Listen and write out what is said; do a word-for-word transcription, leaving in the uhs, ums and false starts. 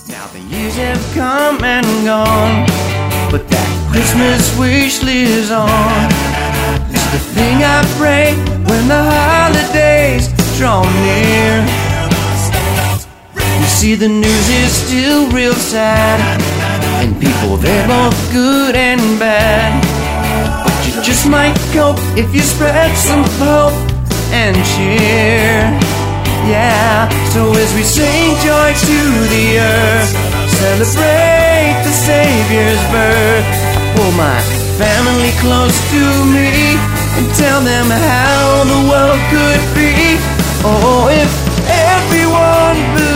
Now the years have come and gone, but that Christmas wish lives on. It's the thing I pray when the holidays draw near. You see, the news is still real sad, and people, they're both good and bad. But you just might cope if you spread some hope and cheer. Yeah, so as we sing joy to the earth, celebrate the Savior's birth, I pull my family close to me and tell them how the world could be. Oh, if everyone believes